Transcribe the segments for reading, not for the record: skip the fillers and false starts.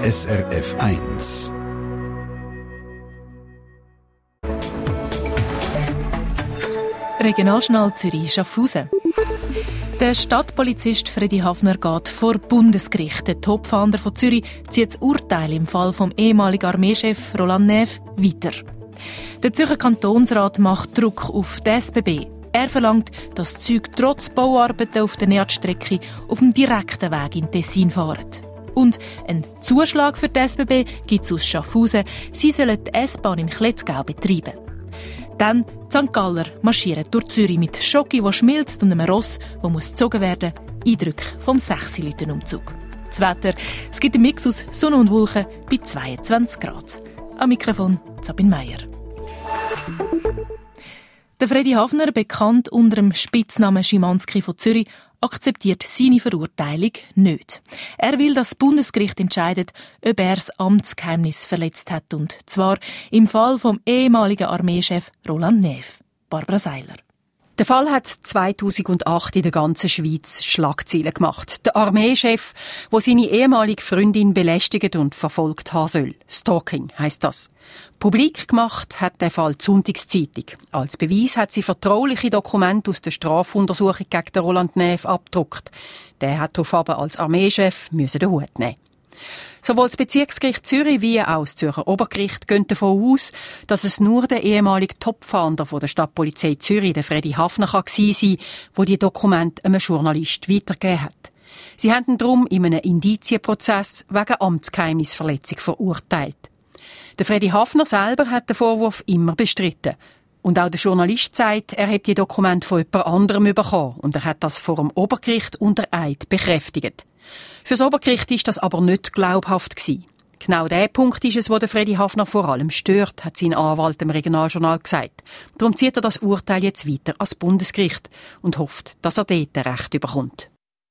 SRF 1. Regionaljournal Zürich-Schaffhausen. Der Stadtpolizist Freddy Hafner geht vor Bundesgericht. Der Topfahnder von Zürich zieht das Urteil im Fall vom ehemaligen Armeechef Roland Näf weiter. Der Zürcher Kantonsrat macht Druck auf die SBB. Er verlangt, dass die Züge trotz Bauarbeiten auf der NEAT-Strecke auf dem direkten Weg in Tessin fahren. Und einen Zuschlag für die SBB gibt es aus Schaffhausen. Sie sollen die S-Bahn in Klettgau betreiben. Dann die St. Galler marschieren durch Zürich mit Schoki, der schmilzt, und einem Ross, das gezogen werden muss. Eindrücke vom 6-Minuten-Umzug. Das Wetter, es gibt einen Mix aus Sonne und Wolken bei 22 Grad. Am Mikrofon Sabine Meier. Der Freddy Hafner, bekannt unter dem Spitznamen Schimanski von Zürich, akzeptiert seine Verurteilung nicht. Er will, dass das Bundesgericht entscheidet, ob er das Amtsgeheimnis verletzt hat, und zwar im Fall vom ehemaligen Armeechef Roland Näf. Barbara Seiler. Der Fall hat 2008 in der ganzen Schweiz Schlagzeilen gemacht. Der Armeechef, der seine ehemalige Freundin belästigt und verfolgt haben soll. Stalking heisst das. Publik gemacht hat der Fall die Sonntagszeitung. Als Beweis hat sie vertrauliche Dokumente aus der Strafuntersuchung gegen den Roland Näf abgedruckt. Der hat darauf aber als Armeechef den Hut nehmen. Sowohl das Bezirksgericht Zürich wie auch das Zürcher Obergericht gehen davon aus, dass es nur der ehemalige Topfahnder von der Stadtpolizei Zürich, der Freddy Hafner, gewesen sein, der die Dokumente einem Journalist weitergegeben hat. Sie haben ihn darum in einem Indizienprozess wegen Amtsgeheimnisverletzung verurteilt. Der Freddy Hafner selber hat den Vorwurf immer bestritten. Und auch der Journalist sagt, er habe die Dokumente von jemand anderem bekommen, und er hat das vor dem Obergericht unter Eid bekräftigt. Für das Obergericht ist das aber nicht glaubhaft gewesen. Genau der Punkt ist es, wo der Freddy Hafner vor allem stört, hat sein Anwalt im Regionaljournal gesagt. Darum zieht er das Urteil jetzt weiter ans Bundesgericht und hofft, dass er dort Recht bekommt.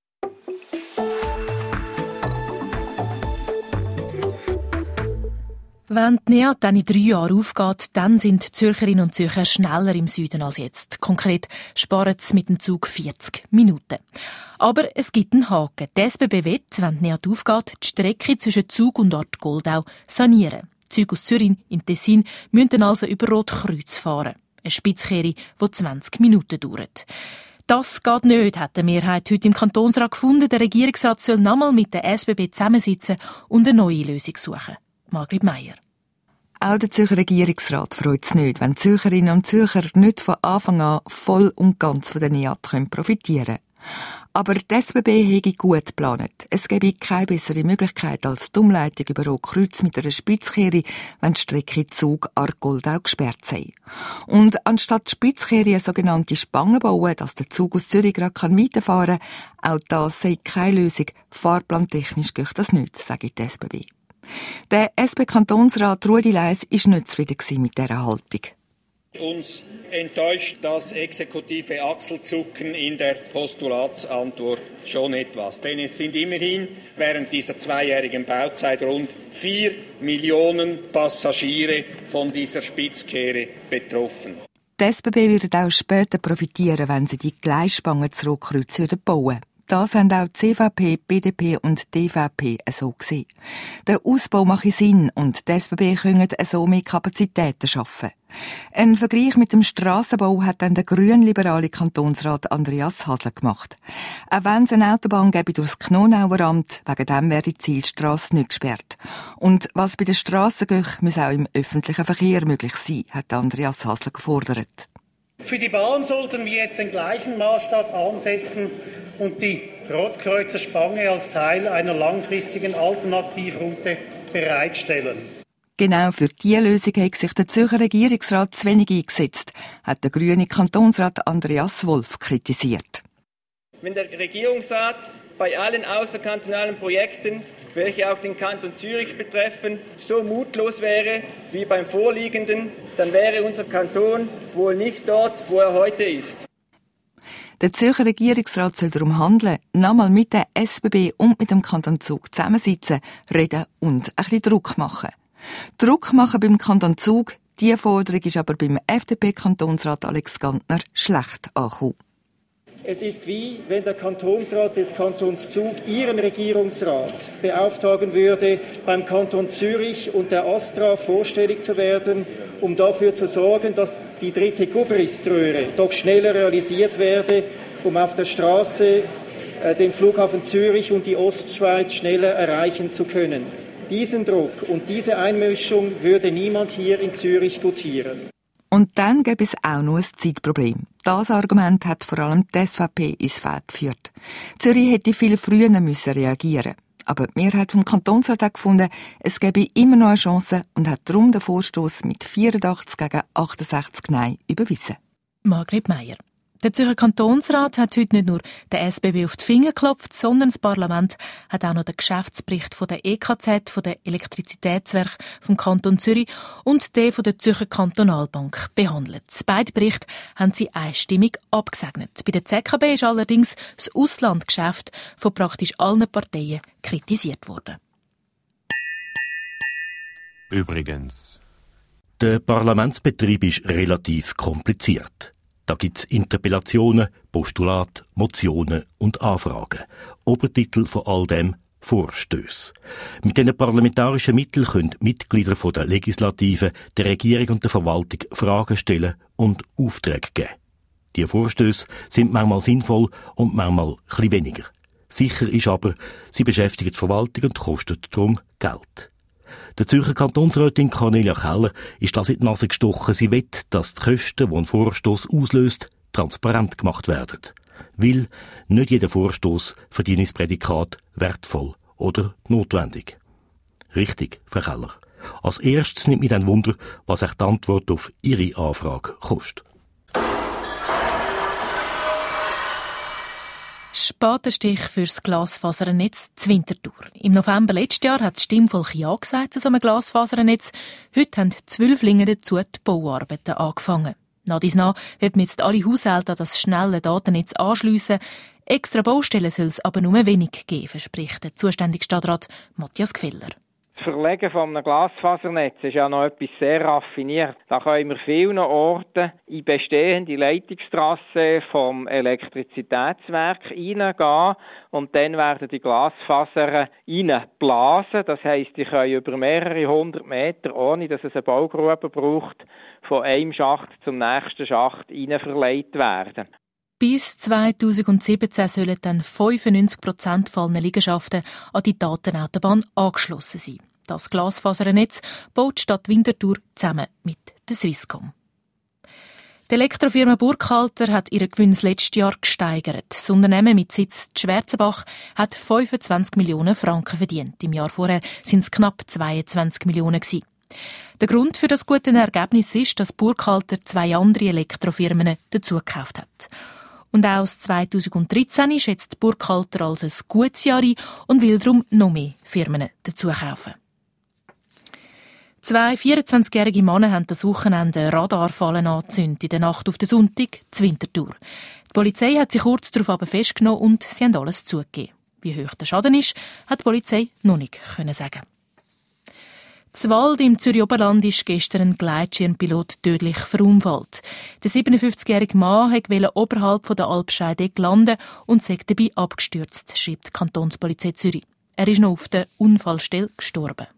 Wenn die NEAT dann in 3 Jahren aufgeht, dann sind die Zürcherinnen und Zürcher schneller im Süden als jetzt. Konkret sparen sie mit dem Zug 40 Minuten. Aber es gibt einen Haken. Die SBB will, wenn die NEAT aufgeht, die Strecke zwischen Zug und Ort Goldau sanieren. Die Züge aus Zürich in Tessin müssen dann also über Rotkreuz fahren. Eine Spitzkehre, die 20 Minuten dauert. Das geht nicht, hat die Mehrheit heute im Kantonsrat gefunden. Der Regierungsrat soll nochmal mit der SBB zusammensitzen und eine neue Lösung suchen. Margrit Meier. Auch der Zürcher Regierungsrat freut es nicht, wenn die Zürcherinnen und Zürcher nicht von Anfang an voll und ganz von der NEAT profitieren können. Aber die SBB hätte gut geplant. Es gäbe keine bessere Möglichkeit als die Umleitung über Rotkreuz mit einer Spitzkehre, wenn die Strecke Zug-Argoldau gesperrt sei. Und anstatt die Spitzkehre eine sogenannte Spange bauen, dass der Zug aus Zürich gerade weiterfahren kann, auch das sei keine Lösung. Fahrplantechnisch geht das nicht, sagt die SBB. Der SP-Kantonsrat Ruedi Leis war nicht zufrieden mit dieser Haltung. Uns enttäuscht das exekutive Achselzucken in der Postulatsantwort schon etwas. Denn es sind immerhin während dieser 2-jährigen Bauzeit rund 4 Millionen Passagiere von dieser Spitzkehre betroffen. Die SBB würde auch später profitieren, wenn sie die Gleisspangen zu Rotkreuz bauen würden. Das haben auch die CVP, BDP und die DVP so gesehen. Der Ausbau mache Sinn und die SBB können so mehr Kapazitäten schaffen. Ein Vergleich mit dem Strassenbau hat dann der grünliberale Kantonsrat Andreas Hasler gemacht. Auch wenn es eine Autobahn gäbe durchs Knonauer Amt, wegen dem wäre die Zielstrasse nicht gesperrt. Und was bei den Strassen geht, muss auch im öffentlichen Verkehr möglich sein, hat Andreas Hasler gefordert. Für die Bahn sollten wir jetzt den gleichen Maßstab ansetzen und die Rotkreuzer Spange als Teil einer langfristigen Alternativroute bereitstellen. Genau für diese Lösung hat sich der Zürcher Regierungsrat zu wenig eingesetzt, hat der grüne Kantonsrat Andreas Wolf kritisiert. Wenn der Regierungsrat bei allen außerkantonalen Projekten, welche auch den Kanton Zürich betreffen, so mutlos wäre wie beim vorliegenden, dann wäre unser Kanton wohl nicht dort, wo er heute ist. Der Zürcher Regierungsrat soll darum handeln, nochmal mit der SBB und mit dem Kanton Zug zusammensitzen, reden und ein bisschen Druck machen. Druck machen beim Kanton Zug, diese Forderung ist aber beim FDP-Kantonsrat Alex Gantner schlecht angekommen. Es ist wie, wenn der Kantonsrat des Kantons Zug Ihren Regierungsrat beauftragen würde, beim Kanton Zürich und der Astra vorstellig zu werden, um dafür zu sorgen, dass die 3. Gubriströhre doch schneller realisiert werde, um auf der Straße den Flughafen Zürich und die Ostschweiz schneller erreichen zu können. Diesen Druck und diese Einmischung würde niemand hier in Zürich gutieren. Und dann gäbe es auch noch ein Zeitproblem. Das Argument hat vor allem die SVP ins Feld geführt. Zürich hätte viel früher reagieren müssen. Aber die Mehrheit vom Kantonsrat hat gefunden, es gäbe immer noch eine Chance und hat darum den Vorstoss mit 84 gegen 68 Nein überwiesen. Margret Meier. Der Zürcher Kantonsrat hat heute nicht nur der SBB auf die Finger geklopft, sondern das Parlament hat auch noch den Geschäftsbericht von der EKZ, von der Elektrizitätswerke vom Kanton Zürich und den von der Zürcher Kantonalbank behandelt. Beide Berichte haben sie einstimmig abgesegnet. Bei der ZKB ist allerdings das Auslandgeschäft von praktisch allen Parteien kritisiert worden. Übrigens. Der Parlamentsbetrieb ist relativ kompliziert. Da gibt's Interpellationen, Postulate, Motionen und Anfragen. Obertitel von all dem Vorstösse. Mit diesen parlamentarischen Mitteln können Mitglieder der Legislative, der Regierung und der Verwaltung Fragen stellen und Aufträge geben. Die Vorstösse sind manchmal sinnvoll und manchmal etwas weniger. Sicher ist aber, sie beschäftigen die Verwaltung und kosten darum Geld. Der Zürcher Kantonsrätin Cornelia Keller ist das in die Nase gestochen. Sie will, dass die Kosten, die ein Vorstoss auslöst, transparent gemacht werden. Weil nicht jeder Vorstoss verdient das Prädikat wertvoll oder notwendig. Richtig, Frau Keller. Als erstes nimmt mich dann Wunder, was euch die Antwort auf Ihre Anfrage kostet. Spatenstich fürs Glasfasernetz zu Winterthur. Im November letzten Jahr hat das Stimmvolk Ja gesagt zu so einem Glasfasernetz. Heute haben 12 Linge dazu die Bauarbeiten angefangen. Nach dies nach wird man jetzt alle Haushalte an das schnelle Datennetz anschliessen. Extra Baustellen soll es aber nur wenig geben, verspricht der zuständige Stadtrat Matthias Gfeller. Das Verlegen von einem Glasfasernetz ist ja noch etwas sehr raffiniert. Da können wir vielen Orten in bestehende Leitungstrasse vom Elektrizitätswerk reingehen und dann werden die Glasfasern reinblasen. Das heisst, die können über mehrere 100 Meter, ohne dass es eine Baugrube braucht, von einem Schacht zum nächsten Schacht rein verlegt werden. Bis 2017 sollen dann 95% aller Liegenschaften an die Datenautobahn angeschlossen sein. Das Glasfasernetz baut die Stadt Winterthur zusammen mit der Swisscom. Die Elektrofirma Burkhalter hat ihren Gewinn letztes Jahr gesteigert. Das Unternehmen mit Sitz in Schwarzenbach hat 25 Millionen Franken verdient. Im Jahr vorher sind es knapp 22 Millionen gewesen. Der Grund für das gute Ergebnis ist, dass Burkhalter 2 andere Elektrofirmen dazugekauft hat. Und auch 2013 schätzt Burkhalter als ein gutes Jahr ein und will darum noch mehr Firmen dazu kaufen. 2 24-jährige Männer haben das Wochenende Radarfallen angezündet in der Nacht auf den Sonntag zu Winterthur. Die Polizei hat sie kurz darauf aber festgenommen und sie haben alles zugegeben. Wie hoch der Schaden ist, hat die Polizei noch nicht sagen. In Wald im Zürich Oberland ist gestern ein Gleitschirmpilot tödlich verunfallt. Der 57-jährige Mann wollte oberhalb der Alpscheidegg landen und sei dabei abgestürzt, schreibt die Kantonspolizei Zürich. Er ist noch auf der Unfallstelle gestorben.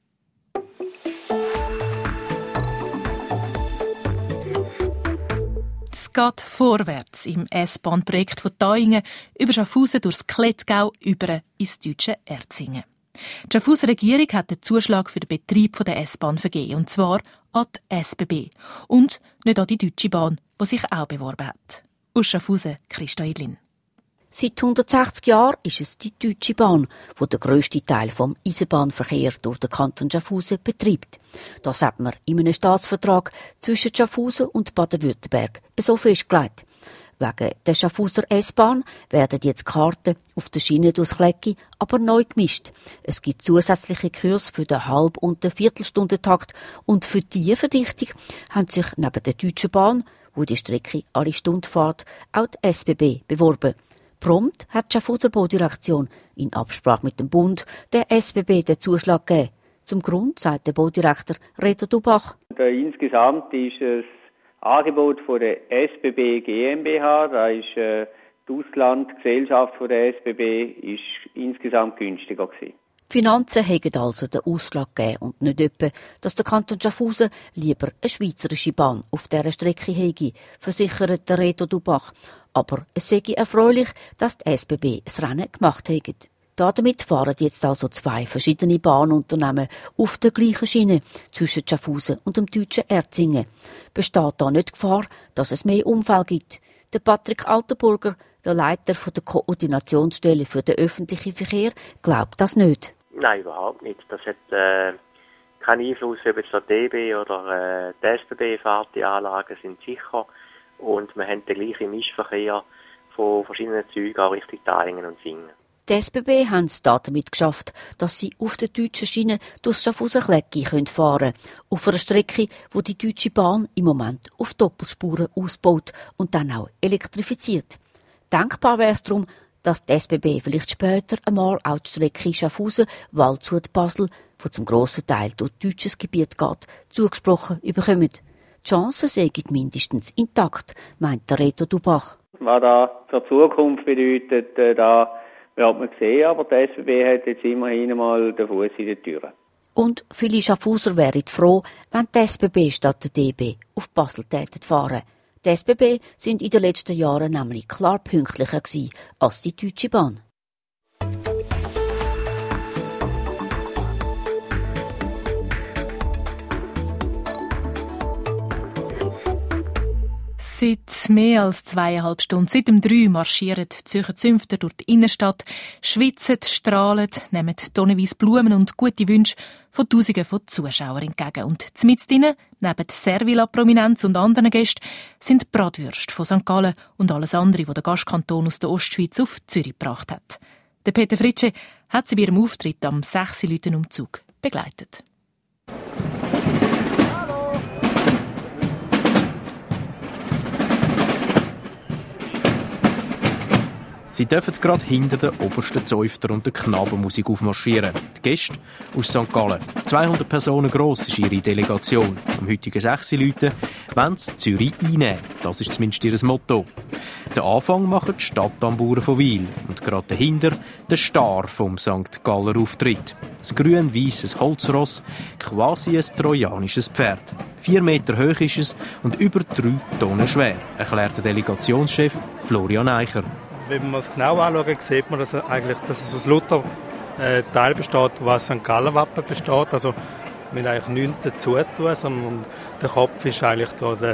Es geht vorwärts im S-Bahn-Projekt von Thaiingen über Schaffhausen durchs Klettgau über ins deutsche Erzingen. Die Schaffhauser Regierung hat den Zuschlag für den Betrieb der S-Bahn vergeben, und zwar an die SBB und nicht an die Deutsche Bahn, die sich auch beworben hat. Aus Schaffhausen, Christa Edlin. Seit 160 Jahren ist es die Deutsche Bahn, die den grössten Teil vom Eisenbahnverkehr durch den Kanton Schaffhausen betreibt. Das hat man in einem Staatsvertrag zwischen Schaffhausen und Baden-Württemberg so festgelegt. Wegen der Schaffhauser S-Bahn werden jetzt Karten auf der Schiene durchs Klecki aber neu gemischt. Es gibt zusätzliche Kurse für den Halb- und den Viertelstundentakt und für diese Verdichtung haben sich neben der Deutschen Bahn, wo die Strecke alle Stunde fährt, auch die SBB beworben. Prompt hat die Schaffhauser Baudirektion in Absprache mit dem Bund der SBB den Zuschlag gegeben. Zum Grund sagt der Baudirektor Reto Dubach. Insgesamt ist es Angebot von der SBB GmbH, da ist Die Auslandgesellschaft der SBB ist insgesamt günstiger gewesen. Die Finanzen haben also den Ausschlag gegeben und nicht etwa, dass der Kanton Schaffhausen lieber eine schweizerische Bahn auf dieser Strecke hätte, versichert der Reto Dubach. Aber es sei erfreulich, dass die SBB das Rennen gemacht hat. Damit fahren jetzt also 2 verschiedene Bahnunternehmen auf der gleichen Schiene zwischen Schaffhausen und dem deutschen Erzingen. Besteht da nicht Gefahr, dass es mehr Unfälle gibt? Der Patrick Altenburger, der Leiter der Koordinationsstelle für den öffentlichen Verkehr, glaubt das nicht. Nein, überhaupt nicht. Das hat keinen Einfluss, ob jetzt der DB oder die SBB fährt. Die Anlagen sind sicher und wir haben den gleichen Mischverkehr von verschiedenen Zügen auch Richtung Tailingen und Singen. Die SBB haben es damit geschafft, dass sie auf der deutschen Schiene durch Schaffhausen-Klecki fahren können. Auf einer Strecke, wo die Deutsche Bahn im Moment auf Doppelspuren ausbaut und dann auch elektrifiziert. Denkbar wäre es darum, dass die SBB vielleicht später einmal auch die Strecke Schaffhausen-Waldshut-Basel, die zum grossen Teil durch deutsches Gebiet geht, zugesprochen bekommen. Die Chancen seien mindestens intakt, meint der Reto Dubach. Was das für die Zukunft bedeutet, da wird man sehen, aber die SBB hat jetzt immerhin einmal den Fuß in der Tür. Und viele Schaffhauser wären froh, wenn die SBB statt der DB auf Basel fahren. Die SBB sind in den letzten Jahren nämlich klar pünktlicher gewesen als die Deutsche Bahn. Seit mehr als 2,5 Stunden, seit dem 3 marschieren die Zürcher Zünfter durch die Innenstadt, schwitzen, strahlen, nehmen tonnenweise Blumen und gute Wünsche von Tausenden von Zuschauern entgegen. Und mitten drinnen, neben Servila-Prominenz und anderen Gästen, sind die Bratwürste von St. Gallen und alles andere, was der Gastkanton aus der Ostschweiz auf Zürich gebracht hat. Der Peter Fritsche hat sie bei ihrem Auftritt am 6 Leuten Umzug begleitet. Sie dürfen gerade hinter den obersten Zäufter und der Knabenmusik aufmarschieren. Die Gäste aus St. Gallen. 200 Personen gross ist ihre Delegation. Am heutigen 6 Leuten wollen sie Zürich einnehmen. Das ist zumindest ihr Motto. Den Anfang machen die Stadttamburen von Wil. Und gerade dahinter der Star vom St. Galler Auftritt. Das grün-weisses Holzross, quasi ein trojanisches Pferd. 4 Meter hoch ist es und über 3 Tonnen schwer, erklärt der Delegationschef Florian Eicher. Wenn man es genau anschaut, sieht man, dass es aus lauter Teil besteht, was St. Gallen-Wappen besteht. Also wir haben eigentlich nichts dazu tun, sondern der Kopf ist eigentlich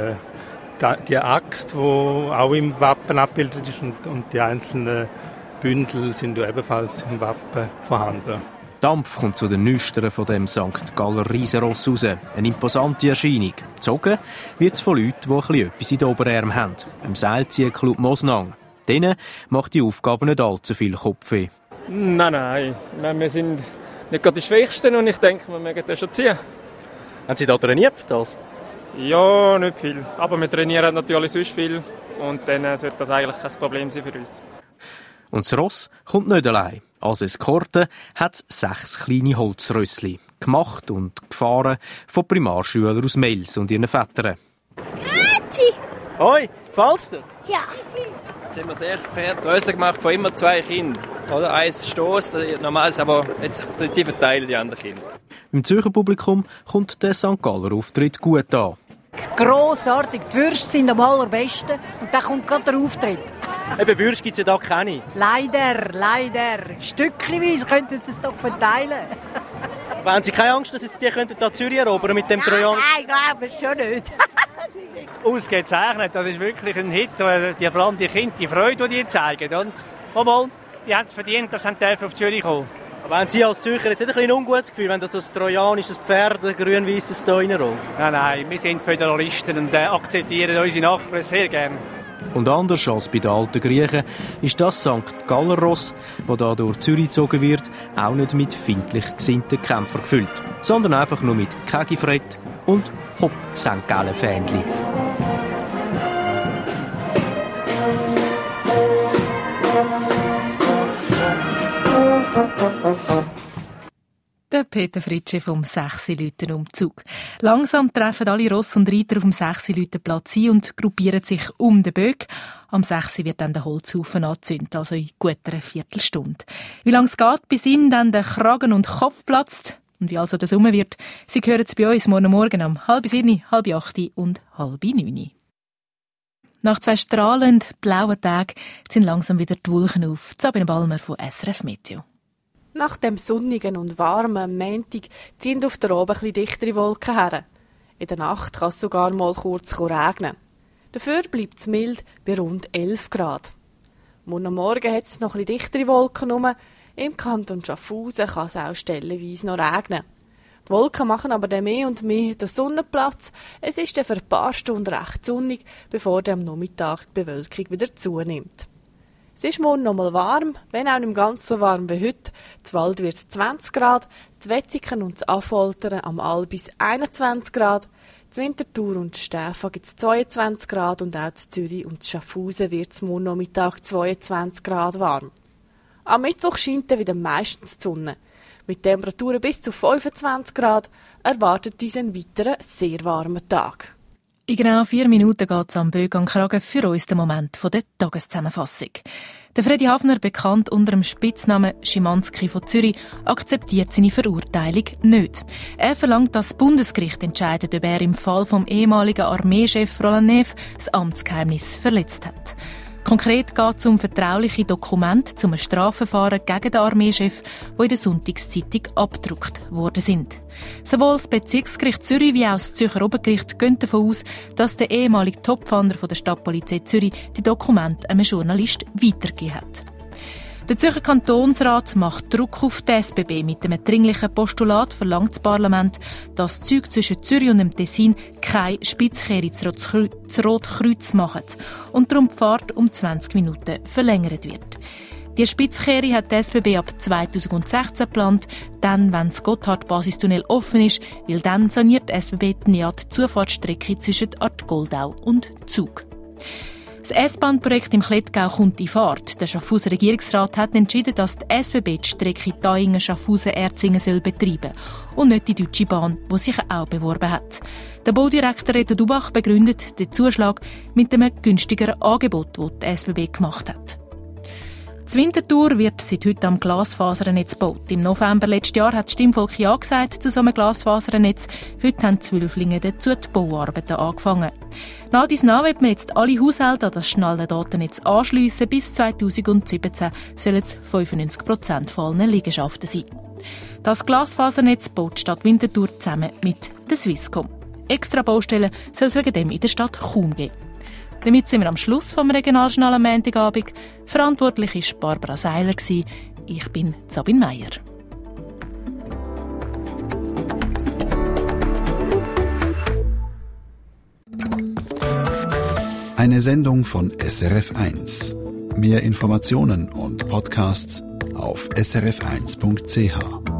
da die Axt, die auch im Wappen abgebildet ist und die einzelnen Bündel sind ja ebenfalls im Wappen vorhanden. Dampf kommt zu den Nüstern von dem St. Galler Riesenross raus. Eine imposante Erscheinung. Gezogen wird es von Leuten, die etwas in den Oberarm haben. Im Seilzieher-Club Mosnang. Denen macht die Aufgabe nicht allzu viel Kopfweh. Nein. Wir sind nicht gerade die Schwächsten und ich denke, wir mögen das schon ziehen. Haben Sie da trainiert für das? Ja, nicht viel. Aber wir trainieren natürlich sonst viel und dann sollte das eigentlich kein Problem sein für uns. Und das Ross kommt nicht allein. Als Eskorte hat es 6 kleine Holzrössli. Gemacht und gefahren von Primarschülern aus Mels und ihren Vätern. Grüezi! Hoi, gefällt's dir? Ja. Jetzt haben wir das erste Pferd gemacht von immer 2 Kindern. Oder? Eins stößt, normales, aber jetzt im Prinzip verteilen die anderen Kinder. Im Zürcher Publikum kommt der St. Galler Auftritt gut an. Grossartig, die Würste sind am allerbesten und dann kommt gerade der Auftritt. Eben, Würste gibt es ja da keine. Leider. Stückchenweise könnten sie es doch verteilen. Aber haben Sie keine Angst, dass jetzt die da Zürich erobern mit dem Trojan? Nein, glaube ich schon nicht. Ausgezeichnet, das ist wirklich ein Hit. Vor allem die Kinder, die Freude, die zeigen. Und die haben es verdient, dass sie auf Zürich kommen. Aber haben Sie als Zürcher jetzt nicht ein ungutes Gefühl, wenn das so ein trojanisches Pferd, ein grün-weisses da reinrollt? Nein, wir sind Föderalisten und akzeptieren unsere Nachbarn sehr gerne. Und anders als bei den alten Griechen ist das St. Galler Ross, das hier durch Zürich gezogen wird, auch nicht mit feindlich gesinnten Kämpfern gefüllt, sondern einfach nur mit Kegifred und Hopp St. Gallen-Fähnchen. Der Peter Fritsche vom 6-Leuten-Umzug. Langsam treffen alle Ross und Reiter auf dem 6-Leuten-Platz ein und gruppieren sich um den Böck. Am 6 wird dann der Holzhaufen angezündet, also in guter Viertelstunde. Wie lange es geht, bis ihm dann der Kragen und Kopf platzt und wie also das rum wird, Sie hören es bei uns morgen um 6:30, 7:30 und 8:30. Nach 2 strahlend blauen Tagen sind langsam wieder die Wolken auf. Sabine Balmer von SRF Meteo. Nach dem sonnigen und warmen Montag ziehen auf der oben etwas dichtere Wolken her. In der Nacht kann es sogar mal kurz regnen. Dafür bleibt es mild bei rund 11 Grad. Morgen hat es noch etwas dichtere Wolken rum. Im Kanton Schaffhausen kann es auch stellenweise noch regnen. Die Wolken machen aber dann mehr und mehr den Sonnenplatz. Es ist dann für ein paar Stunden recht sonnig, bevor dann am Nachmittag die Bewölkung wieder zunimmt. Es ist morgen noch mal warm, wenn auch nicht ganz so warm wie heute. Zu Wald wird es 20 Grad, zu Wetzikon und zu Affoltern am Albis 21 Grad, zu Winterthur und Stäfa gibt es 22 Grad und auch zu Zürich und zu Schaffhausen wird es morgen Nachmittag 22 Grad warm. Am Mittwoch scheint dann wieder meistens die Sonne. Mit Temperaturen bis zu 25 Grad erwartet dies einen weiteren sehr warmen Tag. In genau 4 Minuten geht es am Böck an Kragen für uns den Moment der Tageszusammenfassung. Der Freddy Hafner, bekannt unter dem Spitznamen Schimanski von Zürich, akzeptiert seine Verurteilung nicht. Er verlangt, dass das Bundesgericht entscheidet, ob er im Fall vom ehemaligen Armeechef Roland Neff das Amtsgeheimnis verletzt hat. Konkret geht es um vertrauliche Dokumente zum Strafverfahren gegen den Armeechef, die in der Sonntagszeitung abgedruckt worden sind. Sowohl das Bezirksgericht Zürich wie auch das Zürcher Obergericht gehen davon aus, dass der ehemalige Topfahnder der Stadtpolizei Zürich die Dokumente einem Journalist weitergegeben hat. Der Zürcher Kantonsrat macht Druck auf die SBB. Mit einem dringlichen Postulat verlangt das Parlament, dass das Zeug zwischen Zürich und dem Tessin keine Spitzkehre zu Rotkreuz machen und darum die Fahrt um 20 Minuten verlängert wird. Die Spitzkehre hat die SBB ab 2016 geplant, dann, wenn das Gotthard-Basistunnel offen ist, weil dann saniert die SBB die NIAD-Zufahrtsstrecke zwischen Goldau und Zug. Das S-Bahn-Projekt im Klettgau kommt in Fahrt. Der Schaffhauser Regierungsrat hat entschieden, dass die SBB die Strecke Taingen-Schaffhausen-Erzingen betreiben soll und nicht die Deutsche Bahn, die sich auch beworben hat. Der Baudirektor Reto Dubach begründet den Zuschlag mit einem günstigeren Angebot, das die SBB gemacht hat. Das Winterthur wird seit heute am Glasfasernetz gebaut. Im November letzten Jahr hat das Stimmvolk Ja gesagt zu so einem Glasfasernetz. Heute haben die Zwölflinge dazu die Bauarbeiten angefangen. Nach dies nach wird man jetzt alle Haushalte an das schnelle Datennetz anschliessen. Bis 2017 sollen es 95% von allen Liegenschaften sein. Das Glasfasernetz baut die Stadt Winterthur zusammen mit der Swisscom. Extra Baustellen soll es wegen dem in der Stadt kaum geben. Damit sind wir am Schluss vom Regionaljournal am Montagabend. Verantwortlich war Barbara Seiler. Ich bin Sabine Meier. Eine Sendung von SRF1. Mehr Informationen und Podcasts auf srf1.ch.